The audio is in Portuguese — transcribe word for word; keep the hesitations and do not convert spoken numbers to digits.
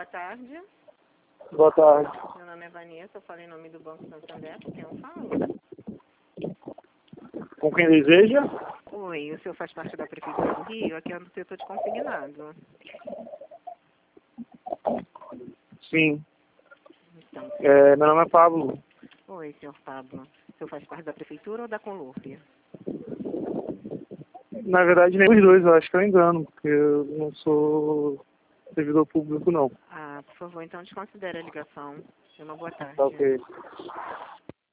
boa tarde. Boa tarde. Meu nome é Vanessa, eu falo em nome do Banco Santander, com quem eu falo? Com quem deseja? Oi, o senhor faz parte da Prefeitura do Rio? Aqui é do setor de consignado. Sim. Então, É, meu nome é Pablo. oi, senhor Pablo. O senhor faz parte da Prefeitura ou da Colômbia? Na verdade, nem os dois, eu acho que eu engano, porque eu não sou servidor público, não. Ah, por favor, então desconsidere a ligação. Tenha uma boa tarde. Tá ok.